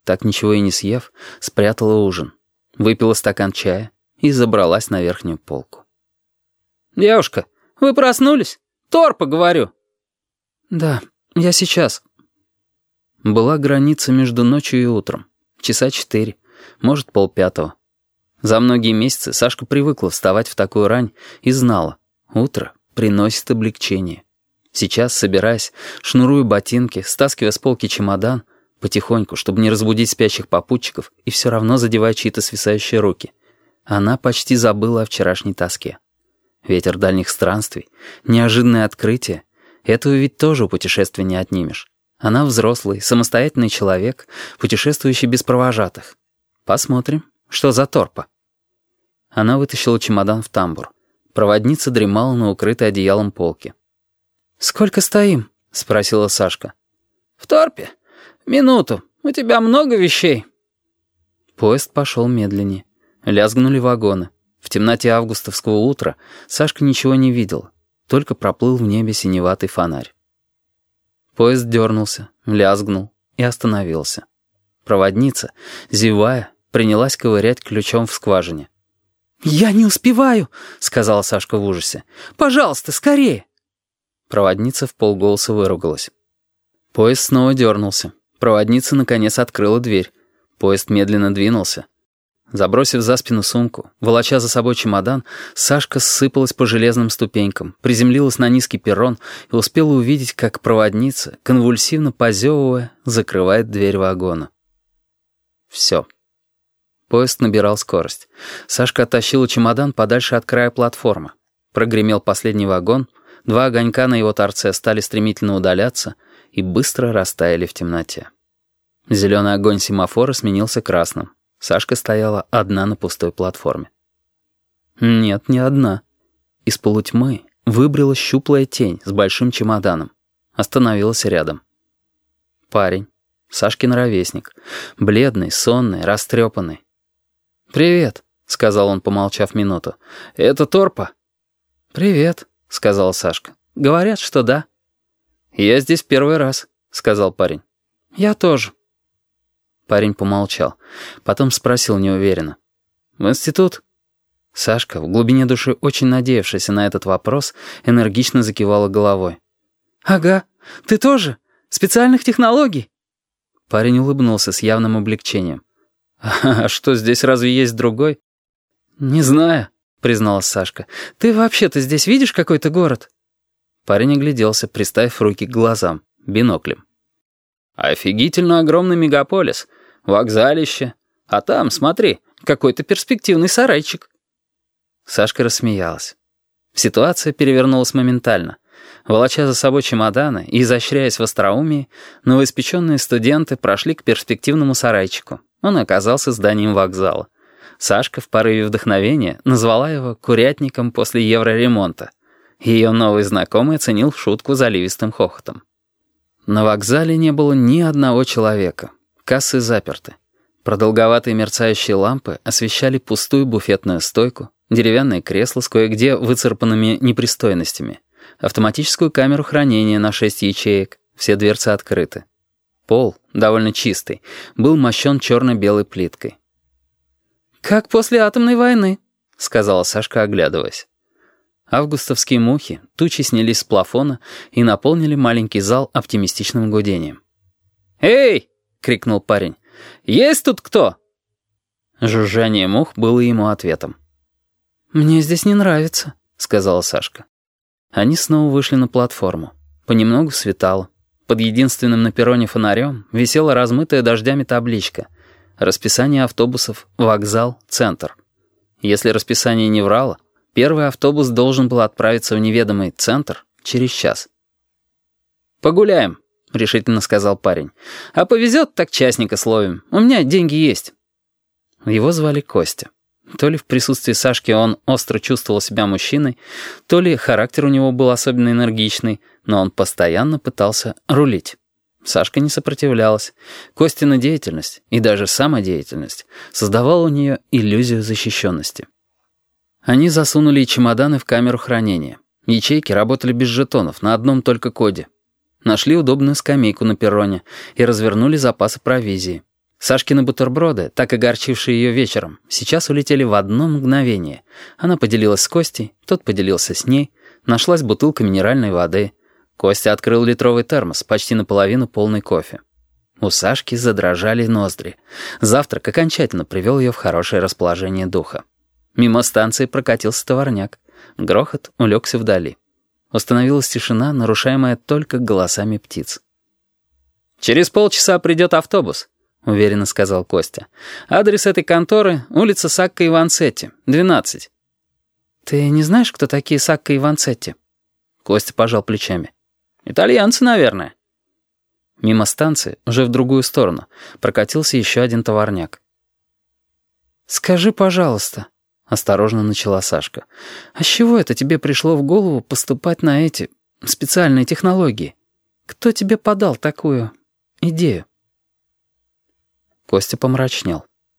так ничего и не съев, спрятала ужин, выпила стакан чая и забралась на верхнюю полку. «Девушка, вы проснулись? Торпа, говорю!» «Да, я сейчас». Была граница между ночью и утром. Часа 4, может, 4:30. За многие месяцы Сашка привыкла вставать в такую рань и знала, утро приносит облегчение. Сейчас, собираясь, шнурую ботинки, стаскивая с полки чемодан, потихоньку, чтобы не разбудить спящих попутчиков и все равно задевая чьи-то свисающие руки, она почти забыла о вчерашней тоске. Ветер дальних странствий, неожиданное открытие — этого ведь тоже у путешествия не отнимешь. Она взрослый, самостоятельный человек, путешествующий без провожатых. Посмотрим, что за торпа. Она вытащила чемодан в тамбур. Проводница дремала на укрытой одеялом полке. «Сколько стоим?» — спросила Сашка. «В торпе? Минуту. У тебя много вещей?» Поезд пошел медленнее. Лязгнули вагоны. В темноте августовского утра Сашка ничего не видела, только проплыл в небе синеватый фонарь. Поезд дернулся, лязгнул и остановился. Проводница, зевая, принялась ковырять ключом в скважине. «Я не успеваю!» — сказала Сашка в ужасе. «Пожалуйста, скорее!» Проводница вполголоса выругалась. Поезд снова дернулся. Проводница, наконец, открыла дверь. Поезд медленно двинулся. Забросив за спину сумку, волоча за собой чемодан, Сашка ссыпалась по железным ступенькам, приземлилась на низкий перрон и успела увидеть, как проводница, конвульсивно позевывая, закрывает дверь вагона. Все. Поезд набирал скорость. Сашка оттащила чемодан подальше от края платформы. Прогремел последний вагон, 2 огонька на его торце стали стремительно удаляться и быстро растаяли в темноте. Зеленый огонь семафора сменился красным. Сашка стояла одна на пустой платформе. Нет, не одна. Из полутьмы выбрала щуплая тень с большим чемоданом. Остановилась рядом. Парень, Сашкин ровесник, бледный, сонный, растрепанный. «Привет», — сказал он, помолчав минуту. «Это торпа?» «Привет», — сказала Сашка. «Говорят, что да». «Я здесь первый раз», — сказал парень. «Я тоже». Парень помолчал. Потом спросил неуверенно. «В институт?» Сашка, в глубине души очень надеявшаяся на этот вопрос, энергично закивала головой. «Ага, ты тоже? Специальных технологий?» Парень улыбнулся с явным облегчением. «А что, здесь разве есть другой?» «Не знаю», — призналась Сашка. «Ты вообще-то здесь видишь какой-то город?» Парень огляделся, приставив руки к глазам, биноклем. «Офигительно огромный мегаполис. Вокзалище. А там, смотри, какой-то перспективный сарайчик». Сашка рассмеялась. Ситуация перевернулась моментально. Волоча за собой чемоданы и изощряясь в остроумии, новоиспеченные студенты прошли к перспективному сарайчику. Он оказался зданием вокзала. Сашка в порыве вдохновения назвала его «курятником после евроремонта». Ее новый знакомый оценил шутку заливистым хохотом. На вокзале не было ни одного человека. Кассы заперты. Продолговатые мерцающие лампы освещали пустую буфетную стойку, деревянное кресло с кое-где выцарапанными непристойностями, автоматическую камеру хранения на 6 ячеек, все дверцы открыты. Пол, довольно чистый, был мощен черно-белой плиткой. «Как после атомной войны», — сказала Сашка, оглядываясь. Августовские мухи тучи снялись с плафона и наполнили маленький зал оптимистичным гудением. «Эй!» — крикнул парень. «Есть тут кто?» Жужжание мух было ему ответом. «Мне здесь не нравится», — сказала Сашка. Они снова вышли на платформу. Понемногу светало. Под единственным на перроне фонарем висела размытая дождями табличка. Расписание автобусов, вокзал, центр. Если расписание не врало, первый автобус должен был отправиться в неведомый центр через час. «Погуляем», — решительно сказал парень. «А повезет, так частника словим. У меня деньги есть». Его звали Костя. То ли в присутствии Сашки он остро чувствовал себя мужчиной, то ли характер у него был особенно энергичный, но он постоянно пытался рулить. Сашка не сопротивлялась. Костина деятельность, и даже самодеятельность, создавала у нее иллюзию защищенности. Они засунули чемоданы в камеру хранения. Ячейки работали без жетонов, на одном только коде. Нашли удобную скамейку на перроне и развернули запасы провизии. Сашкины бутерброды, так огорчившие ее вечером, сейчас улетели в одно мгновение. Она поделилась с Костей, тот поделился с ней. Нашлась бутылка минеральной воды. Костя открыл литровый термос, почти наполовину полный кофе. У Сашки задрожали ноздри. Завтрак окончательно привел ее в хорошее расположение духа. Мимо станции прокатился товарняк. Грохот улегся вдали. Установилась тишина, нарушаемая только голосами птиц. «Через полчаса придет автобус», — уверенно сказал Костя. «Адрес этой конторы — улица Сакко и Ванцетти, 12». «Ты не знаешь, кто такие Сакко и Ванцетти?» Костя пожал плечами. «Итальянцы, наверное». Мимо станции, уже в другую сторону, прокатился еще один товарняк. «Скажи, пожалуйста», — осторожно начала Сашка, «а с чего это тебе пришло в голову поступать на эти специальные технологии? Кто тебе подал такую идею?» Костя помрачнел.